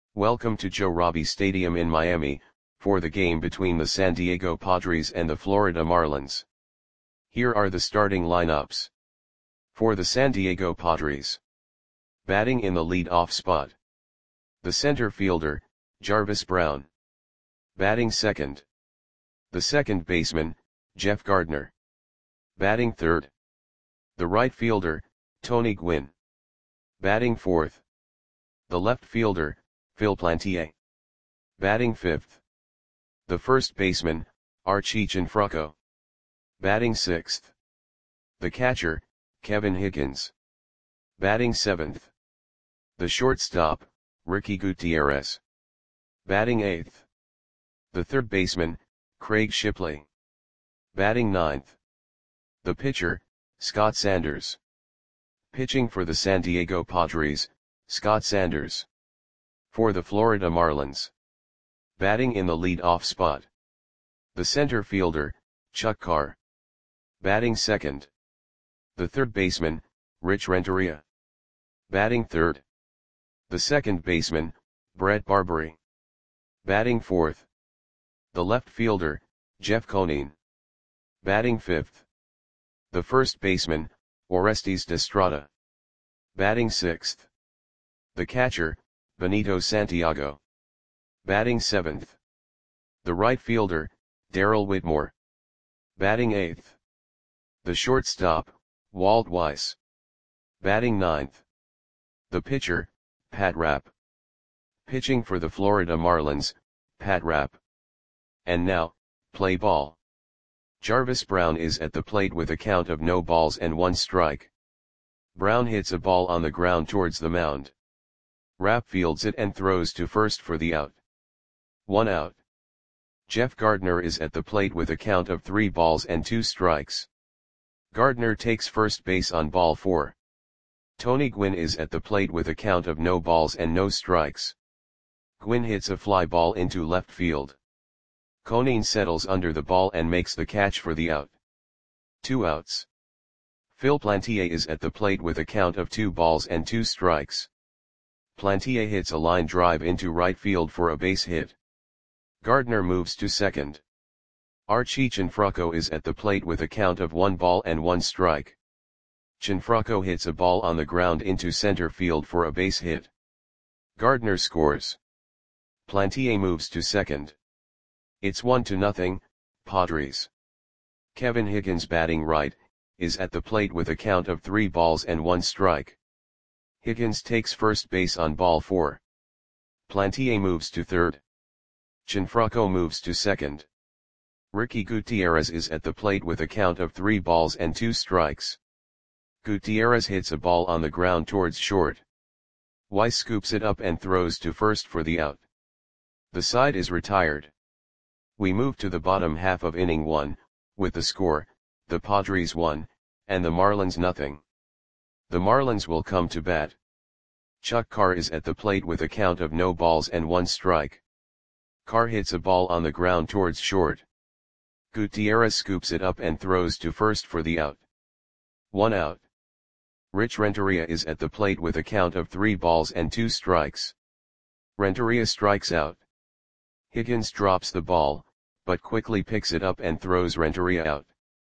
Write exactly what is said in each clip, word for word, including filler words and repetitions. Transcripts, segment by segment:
Welcome to Joe Robbie Stadium in Miami, for the game between the San Diego Padres and the Florida Marlins. Here are the starting lineups. For the San Diego Padres. Batting in the lead-off spot. The center fielder, Jarvis Brown. Batting second. The second baseman, Jeff Gardner. Batting third. The right fielder, Tony Gwynn. Batting fourth. The left fielder, Phil Plantier. Batting fifth. The first baseman, Archie Cianfrocco. Batting sixth. The catcher, Kevin Higgins. Batting seventh. The shortstop, Ricky Gutierrez. Batting eighth. The third baseman, Craig Shipley. Batting ninth. The pitcher, Scott Sanders. Pitching for the San Diego Padres, Scott Sanders. For the Florida Marlins. Batting in the lead-off spot. The center fielder, Chuck Carr. Batting second. The third baseman, Rich Renteria. Batting third. The second baseman, Brett Barbary. Batting fourth. The left fielder, Jeff Conine. Batting fifth. The first baseman, Orestes Destrada. Batting sixth. The catcher, Benito Santiago. Batting seventh. The right fielder, Darrell Whitmore. Batting eighth. The shortstop, Walt Weiss. Batting ninth. The pitcher, Pat Rapp. Pitching for the Florida Marlins, Pat Rapp. And now, play ball. Jarvis Brown is at the plate with a count of no balls and one strike. Brown hits a ball on the ground towards the mound. Rapp fields it and throws to first for the out. One out. Jeff Gardner is at the plate with a count of three balls and two strikes. Gardner takes first base on ball four. Tony Gwynn is at the plate with a count of no balls and no strikes. Gwynn hits a fly ball into left field. Conine settles under the ball and makes the catch for the out. Two outs. Phil Plantier is at the plate with a count of two balls and two strikes. Plantier hits a line drive into right field for a base hit. Gardner moves to second. Archie Cianfrocco is at the plate with a count of one ball and one strike. Cianfrocco hits a ball on the ground into center field for a base hit. Gardner scores. Plantier moves to second. It's one to nothing, Padres. Kevin Higgins, batting right, is at the plate with a count of three balls and one strike. Higgins takes first base on ball four. Plantier moves to third. Cianfrocco moves to second. Ricky Gutierrez is at the plate with a count of three balls and two strikes. Gutierrez hits a ball on the ground towards short. Weiss scoops it up and throws to first for the out. The side is retired. We move to the bottom half of inning one, with the score, the Padres one, and the Marlins nothing. The Marlins will come to bat. Chuck Carr is at the plate with a count of no balls and one strike. Carr hits a ball on the ground towards short. Gutierrez scoops it up and throws to first for the out. One out. Rich Renteria is at the plate with a count of three balls and two strikes. Renteria strikes out. Higgins drops the ball, but quickly picks it up and throws Renteria out.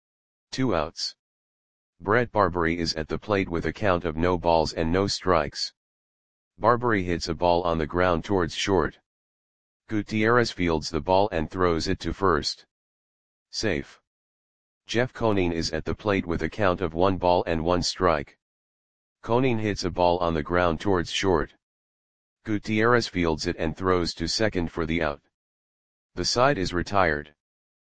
Two outs. Brett Barbary is at the plate with a count of no balls and no strikes. Barbary hits a ball on the ground towards short. Gutierrez fields the ball and throws it to first. Safe. Jeff Conine is at the plate with a count of one ball and one strike. Conine hits a ball on the ground towards short. Gutierrez fields it and throws to second for the out. The side is retired.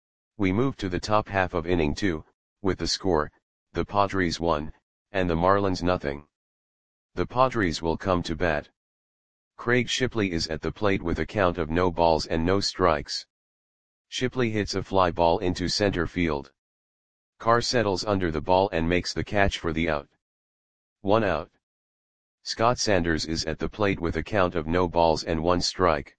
We move to the top half of inning two, with the score, the Padres one, and the Marlins nothing. The Padres will come to bat. Craig Shipley is at the plate with a count of no balls and no strikes. Shipley hits a fly ball into center field. Carr settles under the ball and makes the catch for the out. One out. Scott Sanders is at the plate with a count of no balls and one strike.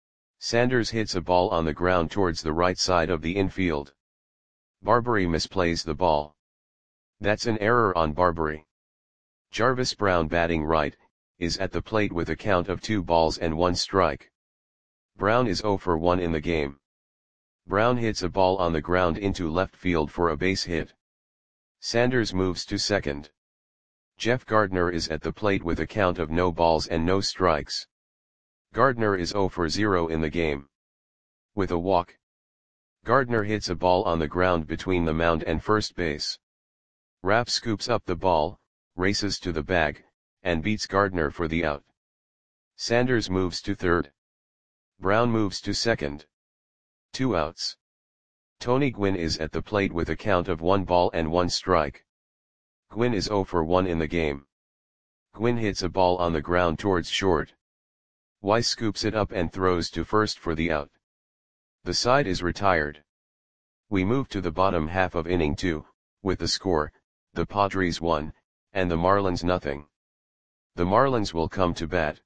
Sanders hits a ball on the ground towards the right side of the infield. Barbary misplays the ball. That's an error on Barbary. Jarvis Brown, batting right, is at the plate with a count of two balls and one strike. Brown is zero for one in the game. Brown hits a ball on the ground into left field for a base hit. Sanders moves to second. Jeff Gardner is at the plate with a count of no balls and no strikes. Gardner is zero for zero in the game. With a walk, Gardner hits a ball on the ground between the mound and first base. Rapp scoops up the ball, races to the bag, and beats Gardner for the out. Sanders moves to third. Brown moves to second. Two outs. Tony Gwynn is at the plate with a count of one ball and one strike. Gwynn is zero for one in the game. Gwynn hits a ball on the ground towards short. Weiss scoops it up and throws to first for the out. The side is retired. We move to the bottom half of inning two, with the score, the Padres one, and the Marlins nothing. The Marlins will come to bat.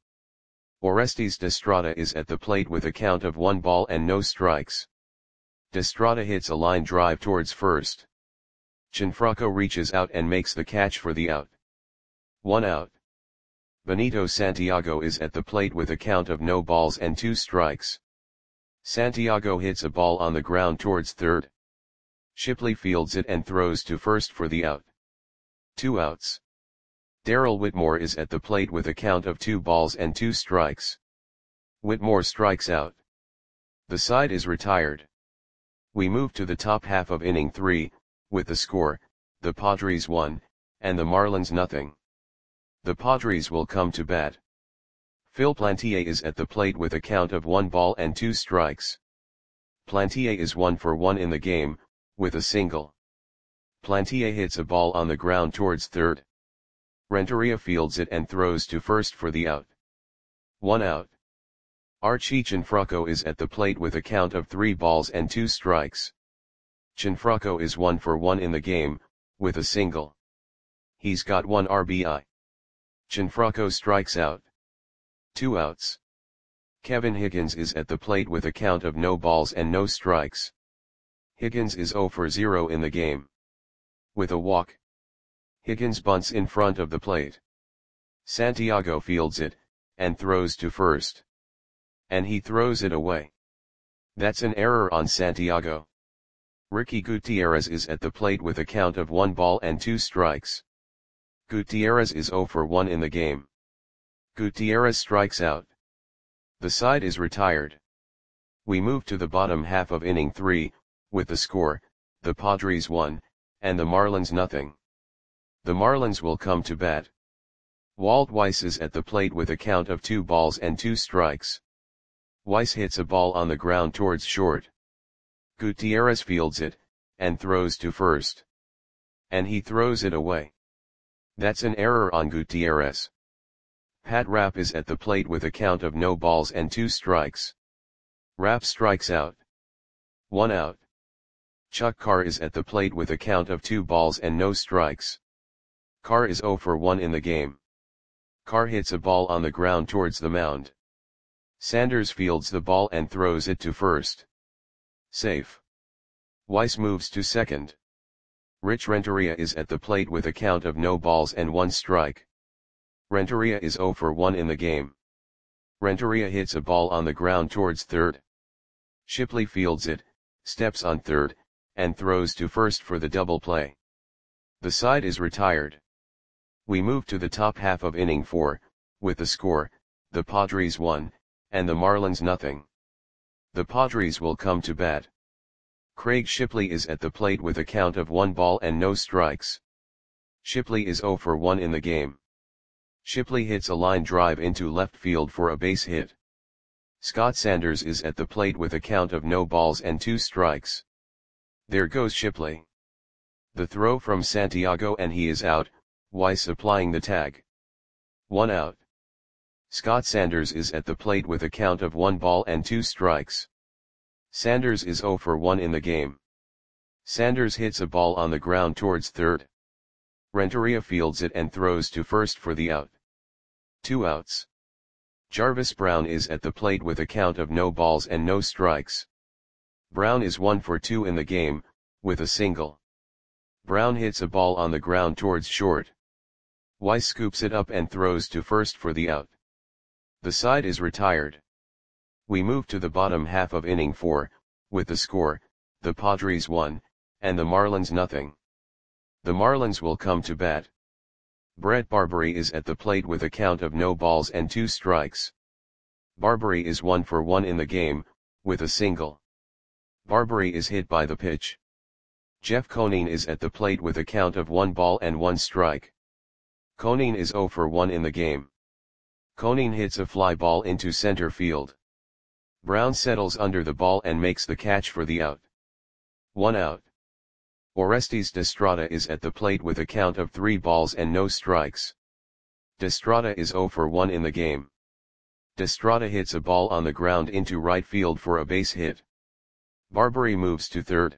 Orestes Destrada is at the plate with a count of one ball and no strikes. Destrada hits a line drive towards first. Gianfranco reaches out and makes the catch for the out. One out. Benito Santiago is at the plate with a count of no balls and two strikes. Santiago hits a ball on the ground towards third. Shipley fields it and throws to first for the out. Two outs. Darrell Whitmore is at the plate with a count of two balls and two strikes. Whitmore strikes out. The side is retired. We move to the top half of inning three, with the score, the Padres one, and the Marlins nothing. The Padres will come to bat. Phil Plantier is at the plate with a count of one ball and two strikes. Plantier is one for one in the game, with a single. Plantier hits a ball on the ground towards third. Renteria fields it and throws to first for the out. One out. Archie Gianfranco is at the plate with a count of three balls and two strikes. Gianfranco is one for one in the game, with a single. He's got one R B I. Gianfranco strikes out. Two outs. Kevin Higgins is at the plate with a count of no balls and no strikes. Higgins is zero for zero in the game. With a walk, Higgins bunts in front of the plate. Santiago fields it, and throws to first. And he throws it away. That's an error on Santiago. Ricky Gutierrez is at the plate with a count of one ball and two strikes. Gutierrez is zero for one in the game. Gutierrez strikes out. The side is retired. We move to the bottom half of inning three, with the score, the Padres one, and the Marlins nothing. The Marlins will come to bat. Walt Weiss is at the plate with a count of two balls and two strikes. Weiss hits a ball on the ground towards short. Gutierrez fields it, and throws to first. And he throws it away. That's an error on Gutierrez. Pat Rapp is at the plate with a count of no balls and two strikes. Rapp strikes out. One out. Chuck Carr is at the plate with a count of two balls and no strikes. Carr is zero for one in the game. Carr hits a ball on the ground towards the mound. Sanders fields the ball and throws it to first. Safe. Weiss moves to second. Rich Renteria is at the plate with a count of no balls and one strike. Renteria is zero for one in the game. Renteria hits a ball on the ground towards third. Shipley fields it, steps on third, and throws to first for the double play. The side is retired. We move to the top half of inning four, with the score, the Padres one, and the Marlins nothing. The Padres will come to bat. Craig Shipley is at the plate with a count of one ball and no strikes. Shipley is zero for one in the game. Shipley hits a line drive into left field for a base hit. Scott Sanders is at the plate with a count of no balls and two strikes. There goes Shipley. The throw from Santiago and he is out, Weiss applying the tag. One out. Scott Sanders is at the plate with a count of one ball and two strikes. Sanders is zero for one in the game. Sanders hits a ball on the ground towards third. Renteria fields it and throws to first for the out. Two outs. Jarvis Brown is at the plate with a count of no balls and no strikes. Brown is one for two in the game, with a single. Brown hits a ball on the ground towards short. Weiss scoops it up and throws to first for the out. The side is retired. We move to the bottom half of inning four, with the score, the Padres one, and the Marlins nothing. The Marlins will come to bat. Brett Barberie is at the plate with a count of no balls and two strikes. Barberie is one for one in the game, with a single. Barberie is hit by the pitch. Jeff Conine is at the plate with a count of one ball and one strike. Conine is zero for one in the game. Conine hits a fly ball into center field. Brown settles under the ball and makes the catch for the out. One out. Orestes Destrada is at the plate with a count of three balls and no strikes. Destrada is zero for one in the game. Destrada hits a ball on the ground into right field for a base hit. Barberie moves to third.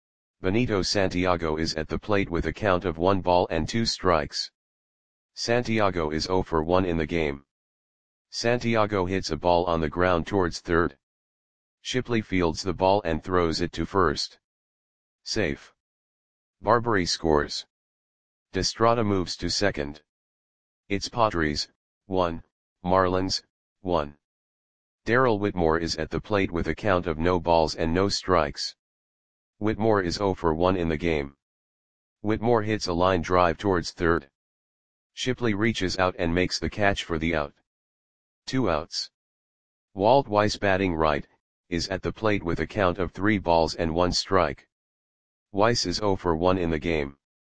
Benito Santiago is at the plate with a count of one ball and two strikes. Santiago is zero for one in the game. Santiago hits a ball on the ground towards third. Shipley fields the ball and throws it to first. Safe. Barberie scores. Destrada moves to second. It's Padres, one, Marlins, one. Darrell Whitmore is at the plate with a count of no balls and no strikes. Whitmore is zero for one in the game. Whitmore hits a line drive towards third. Shipley reaches out and makes the catch for the out. Two outs. Walt Weiss, batting right, is at the plate with a count of three balls and one strike. Weiss is zero for one in the game.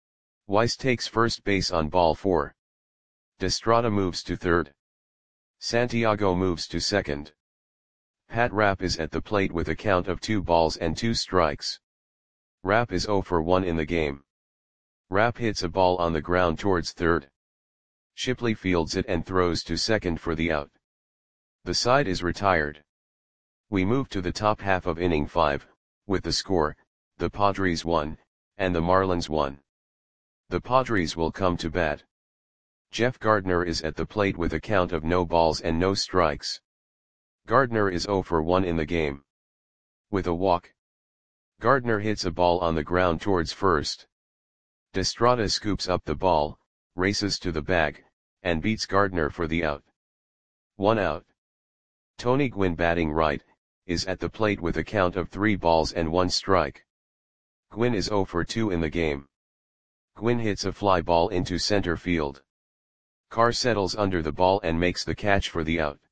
Weiss takes first base on ball four. Destrada moves to third. Santiago moves to second. Pat Rapp is at the plate with a count of two balls and two strikes. Rapp is zero for one in the game. Rapp hits a ball on the ground towards third. Shipley fields it and throws to second for the out. The side is retired. We move to the top half of inning five, with the score, the Padres one, and the Marlins one. The Padres will come to bat. Jeff Gardner is at the plate with a count of no balls and no strikes. Gardner is zero for one in the game. With a walk. Gardner hits a ball on the ground towards first. Destrada scoops up the ball, races to the bag, and beats Gardner for the out. One out. Tony Gwynn, batting right, is at the plate with a count of three balls and one strike. Gwynn is zero for two in the game. Gwynn hits a fly ball into center field. Carr settles under the ball and makes the catch for the out.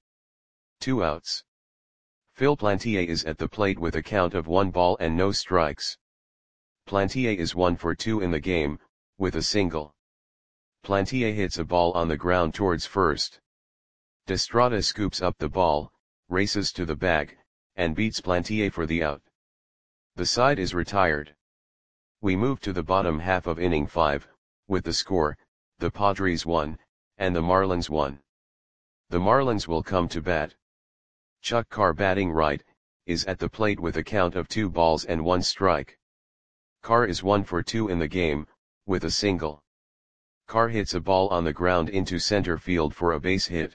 Two outs. Phil Plantier is at the plate with a count of one ball and no strikes. Plantier is one for two in the game, with a single. Plantier hits a ball on the ground towards first. Destrada scoops up the ball, races to the bag, and beats Plantier for the out. The side is retired. We move to the bottom half of inning five, with the score, the Padres one, and the Marlins one. The Marlins will come to bat. Chuck Carr, batting right, is at the plate with a count of two balls and one strike. Carr is one for two in the game, with a single. Carr hits a ball on the ground into center field for a base hit.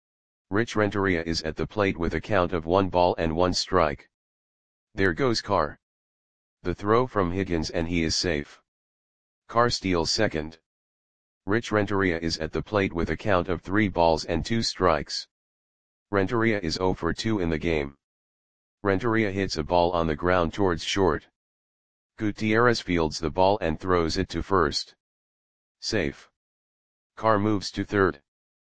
Rich Renteria is at the plate with a count of one ball and one strike. There goes Carr. The throw from Higgins and he is safe. Carr steals second. Rich Renteria is at the plate with a count of three balls and two strikes. Renteria is zero for two in the game. Renteria hits a ball on the ground towards short. Gutierrez fields the ball and throws it to first. Safe. Carr moves to third.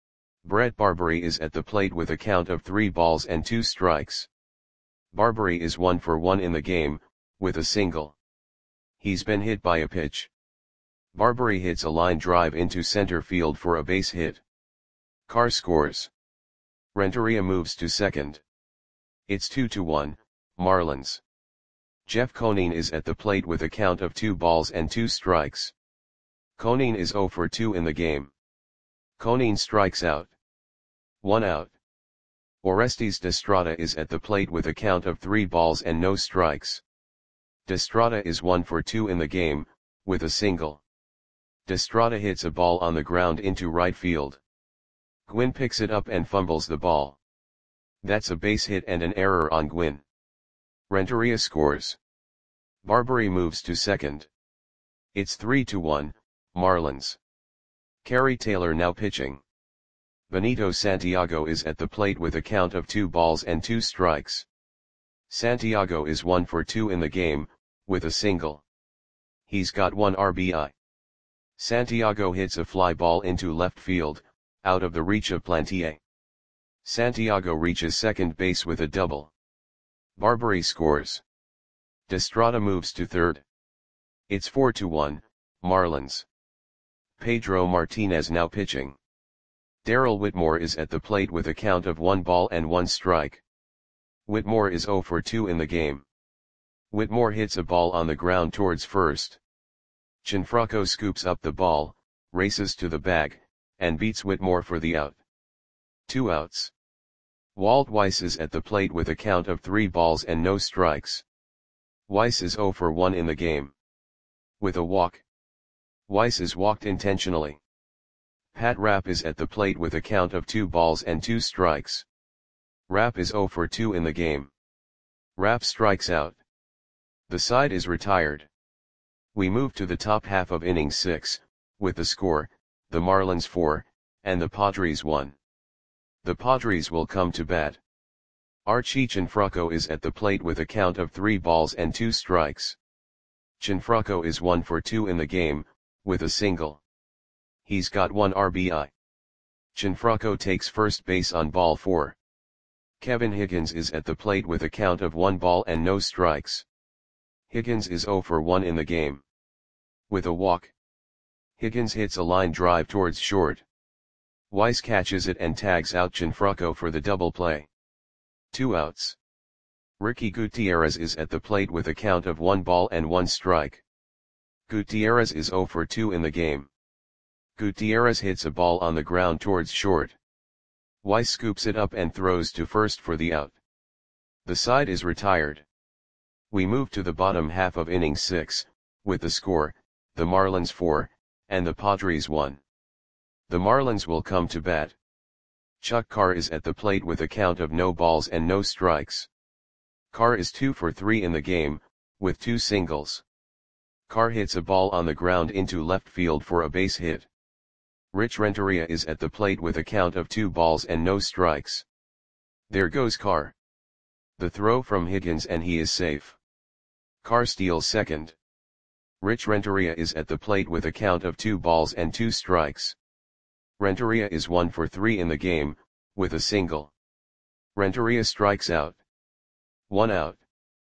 Brett Barberie is at the plate with a count of three balls and two strikes. Barberie is one for one in the game, with a single. He's been hit by a pitch. Barberie hits a line drive into center field for a base hit. Carr scores. Renteria moves to second. It's two to one, Marlins. Jeff Conine is at the plate with a count of two balls and two strikes. Conine is zero for two in the game. Conine strikes out. One out. Orestes Destrada is at the plate with a count of three balls and no strikes. Destrada is one for two in the game, with a single. Destrada hits a ball on the ground into right field. Gwynn picks it up and fumbles the ball. That's a base hit and an error on Gwynn. Renteria scores. Barberie moves to second. It's three to one, Marlins. Kerry Taylor now pitching. Benito Santiago is at the plate with a count of two balls and two strikes. Santiago is one for two in the game, with a single. He's got one R B I. Santiago hits a fly ball into left field, out of the reach of Plantier. Santiago reaches second base with a double. Barbary scores. Destrada moves to third. It's four to one, Marlins. Pedro Martinez now pitching. Darrell Whitmore is at the plate with a count of one ball and one strike. Whitmore is zero for two in the game. Whitmore hits a ball on the ground towards first. Gianfranco scoops up the ball, races to the bag, and beats Whitmore for the out. Two outs. Walt Weiss is at the plate with a count of three balls and no strikes. Weiss is zero for one in the game. With a walk. Weiss is walked intentionally. Pat Rapp is at the plate with a count of two balls and two strikes. Rapp is zero for two in the game. Rapp strikes out. The side is retired. We move to the top half of inning six, with the score, the Marlins four, and the Padres one. The Padres will come to bat. Archie Gianfranco is at the plate with a count of three balls and two strikes. Gianfranco is one for two in the game, with a single. He's got one R B I. Gianfranco takes first base on ball four. Kevin Higgins is at the plate with a count of one ball and no strikes. Higgins is zero for one in the game. With a walk. Higgins hits a line drive towards short. Weiss catches it and tags out Gianfranco for the double play. Two outs. Ricky Gutierrez is at the plate with a count of one ball and one strike. Gutierrez is zero for two in the game. Gutierrez hits a ball on the ground towards short. Weiss scoops it up and throws to first for the out. The side is retired. We move to the bottom half of inning six, with the score, the Marlins four, and the Padres one. The Marlins will come to bat. Chuck Carr is at the plate with a count of no balls and no strikes. Carr is two for three in the game, with two singles. Carr hits a ball on the ground into left field for a base hit. Rich Renteria is at the plate with a count of two balls and no strikes. There goes Carr. The throw from Higgins and he is safe. Carr steals second. Rich Renteria is at the plate with a count of two balls and two strikes. Renteria is one for three in the game, with a single. Renteria strikes out. One out.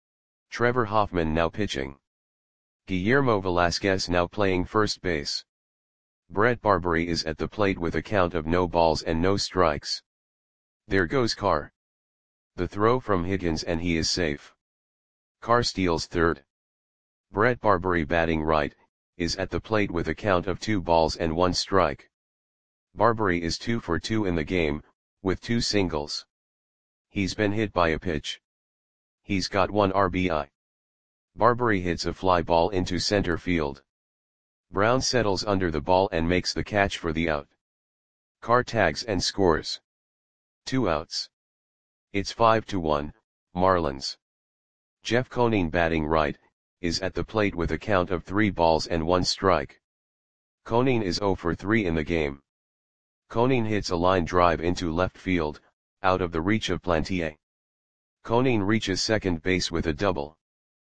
Trevor Hoffman now pitching. Guillermo Velasquez now playing first base. Brett Barbary is at the plate with a count of no balls and no strikes. There goes Carr. The throw from Higgins and he is safe. Carr steals third. Brett Barbary batting right, is at the plate with a count of two balls and one strike. Barbary is two for two in the game, with two singles. He's been hit by a pitch. He's got one R B I. Barbary hits a fly ball into center field. Brown settles under the ball and makes the catch for the out. Carr tags and scores. Two outs. It's five to one, Marlins. Jeff Conine batting right, is at the plate with a count of three balls and one strike. Conine is zero for three in the game. Conine hits a line drive into left field, out of the reach of Plantier. Conine reaches second base with a double.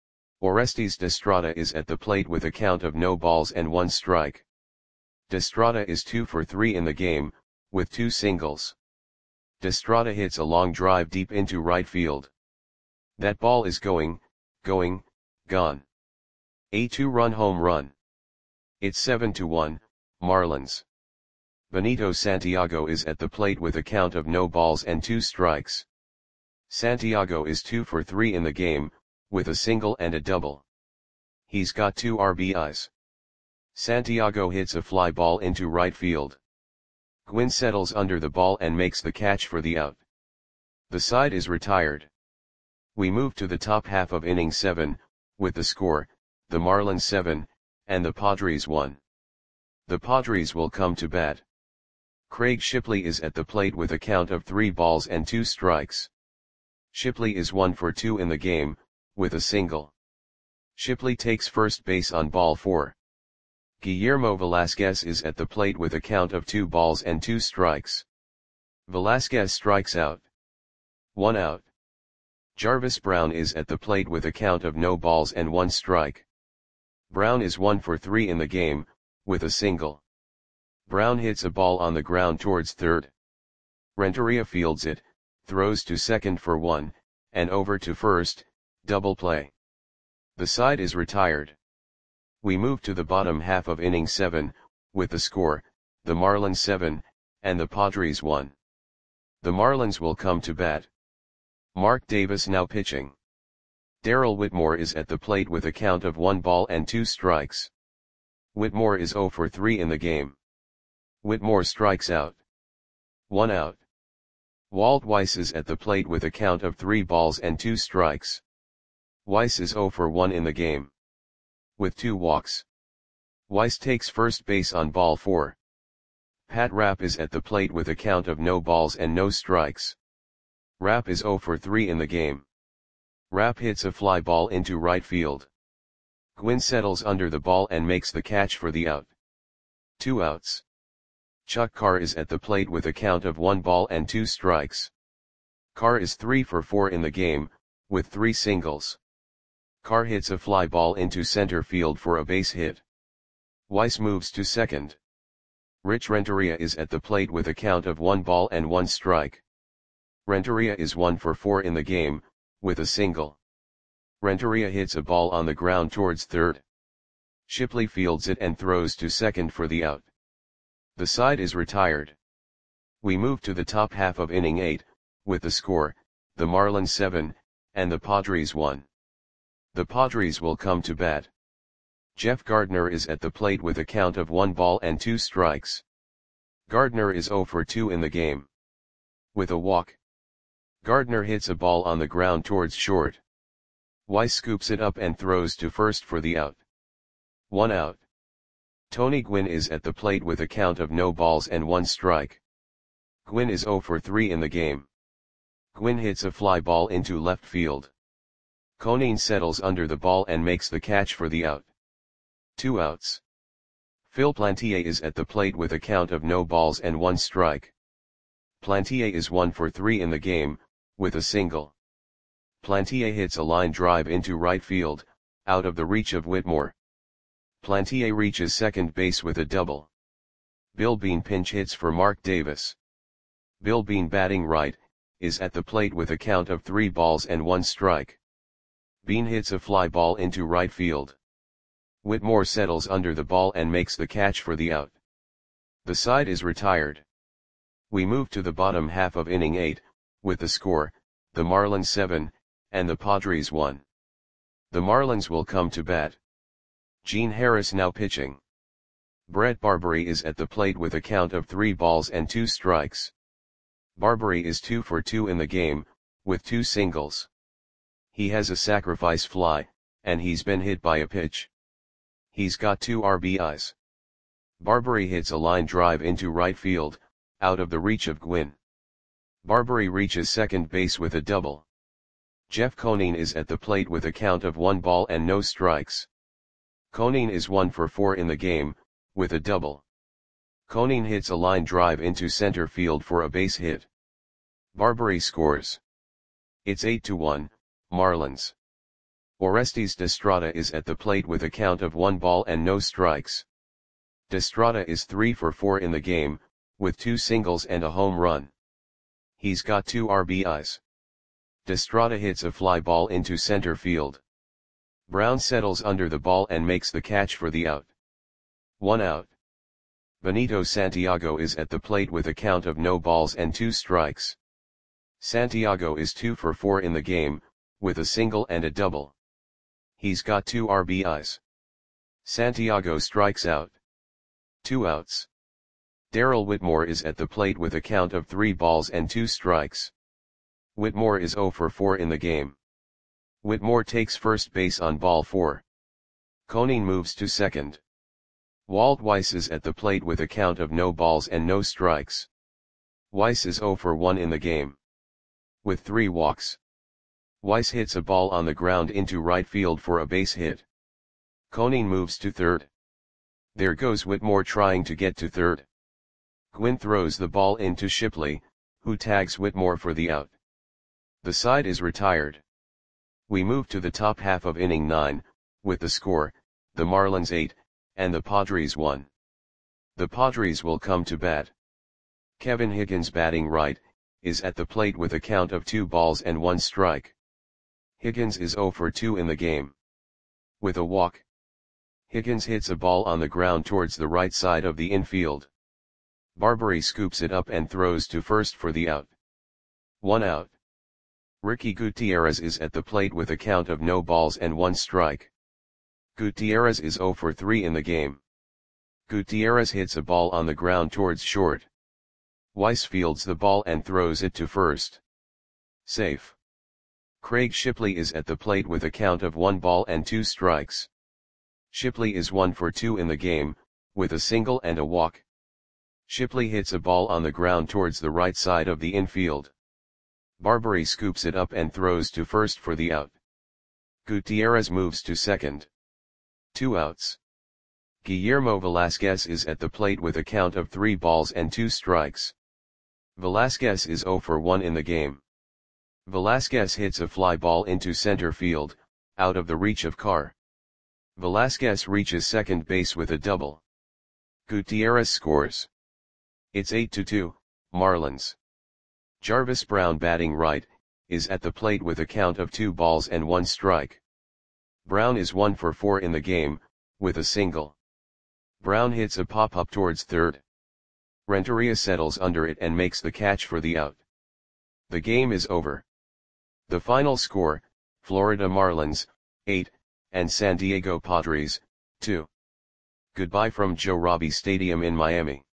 Orestes Destrada is at the plate with a count of no balls and one strike. Destrada is two for three in the game, with two singles. Destrada hits a long drive deep into right field. That ball is going, going, gone. A two-run home run. It's seven to one, Marlins. Benito Santiago is at the plate with a count of no balls and two strikes. Santiago is two for three in the game, with a single and a double. He's got two R B Is. Santiago hits a fly ball into right field. Gwynn settles under the ball and makes the catch for the out. The side is retired. We move to the top half of inning seven, with the score, the Marlins seven, and the Padres one. The Padres will come to bat. Craig Shipley is at the plate with a count of three balls and two strikes. Shipley is one for two in the game, with a single. Shipley takes first base on ball four. Guillermo Velasquez is at the plate with a count of two balls and two strikes. Velasquez strikes out. One out. Jarvis Brown is at the plate with a count of no balls and one strike. Brown is one for three in the game, with a single. Brown hits a ball on the ground towards third. Renteria fields it, throws to second for one, and over to first, double play. The side is retired. We move to the bottom half of inning seven, with the score, the Marlins seven, and the Padres one. The Marlins will come to bat. Mark Davis now pitching. Darrell Whitmore is at the plate with a count of one ball and two strikes. Whitmore is zero for three in the game. Whitmore strikes out. One out. Walt Weiss is at the plate with a count of three balls and two strikes. Weiss is zero for one in the game. With two walks. Weiss takes first base on ball four. Pat Rapp is at the plate with a count of no balls and no strikes. Rapp is zero for three in the game. Rapp hits a fly ball into right field. Gwynn settles under the ball and makes the catch for the out. Two outs. Chuck Carr is at the plate with a count of one ball and two strikes. Carr is three for four in the game, with three singles. Carr hits a fly ball into center field for a base hit. Weiss moves to second. Rich Renteria is at the plate with a count of one ball and one strike. Renteria is one for four in the game, with a single. Renteria hits a ball on the ground towards third. Shipley fields it and throws to second for the out. The side is retired. We move to the top half of inning eight, with the score, the Marlins seven, and the Padres one. The Padres will come to bat. Jeff Gardner is at the plate with a count of one ball and two strikes. Gardner is zero for two in the game. With a walk. Gardner hits a ball on the ground towards short. Weiss scoops it up and throws to first for the out. One out. Tony Gwynn is at the plate with a count of no balls and one strike. Gwynn is zero for three in the game. Gwynn hits a fly ball into left field. Conine settles under the ball and makes the catch for the out. Two outs. Phil Plantier is at the plate with a count of no balls and one strike. Plantier is one for three in the game, with a single. Plantier hits a line drive into right field, out of the reach of Whitmore. Plantier reaches second base with a double. Bill Bean pinch hits for Mark Davis. Bill Bean, batting right, is at the plate with a count of three balls and one strike. Bean hits a fly ball into right field. Whitmore settles under the ball and makes the catch for the out. The side is retired. We move to the bottom half of inning eight, with the score, the Marlins seven, and the Padres one. The Marlins will come to bat. Gene Harris now pitching. Brett Barbary is at the plate with a count of three balls and two strikes. Barbary is two for two in the game, with two singles. He has a sacrifice fly, and he's been hit by a pitch. He's got two R B Is. Barbary hits a line drive into right field, out of the reach of Gwynn. Barbary reaches second base with a double. Jeff Conine is at the plate with a count of one ball and no strikes. Conine is one for four in the game, with a double. Conine hits a line drive into center field for a base hit. Barbary scores. It's eight to one, Marlins. Orestes Destrada is at the plate with a count of one ball and no strikes. Destrada is three for four in the game, with two singles and a home run. He's got two R B Is. Destrada hits a fly ball into center field. Brown settles under the ball and makes the catch for the out. One out. Benito Santiago is at the plate with a count of no balls and two strikes. Santiago is two for four in the game, with a single and a double. He's got two R B Is. Santiago strikes out. Two outs. Darrell Whitmore is at the plate with a count of three balls and two strikes. Whitmore is zero for four in the game. Whitmore takes first base on ball four. Conine moves to second. Walt Weiss is at the plate with a count of no balls and no strikes. Weiss is zero for one in the game. With three walks. Weiss hits a ball on the ground into right field for a base hit. Conine moves to third. There goes Whitmore trying to get to third. Gwynn throws the ball into Shipley, who tags Whitmore for the out. The side is retired. We move to the top half of inning nine, with the score, the Marlins eight, and the Padres one. The Padres will come to bat. Kevin Higgins, batting right, is at the plate with a count of two balls and one strike. Higgins is oh for two in the game. With a walk, Higgins hits a ball on the ground towards the right side of the infield. Barbary scoops it up and throws to first for the out. One out. Ricky Gutierrez is at the plate with a count of no balls and one strike. Gutierrez is oh for three in the game. Gutierrez hits a ball on the ground towards short. Weiss fields the ball and throws it to first. Safe. Craig Shipley is at the plate with a count of one ball and two strikes. Shipley is one for two in the game, with a single and a walk. Shipley hits a ball on the ground towards the right side of the infield. Barbary scoops it up and throws to first for the out. Gutierrez moves to second. Two outs. Guillermo Velasquez is at the plate with a count of three balls and two strikes. Velasquez is oh for one in the game. Velasquez hits a fly ball into center field, out of the reach of Carr. Velasquez reaches second base with a double. Gutierrez scores. It's eight to two, Marlins. Jarvis Brown, batting right, is at the plate with a count of two balls and one strike. Brown is one for four in the game, with a single. Brown hits a pop-up towards third. Renteria settles under it and makes the catch for the out. The game is over. The final score, Florida Marlins, eight, and San Diego Padres, two. Goodbye from Joe Robbie Stadium in Miami.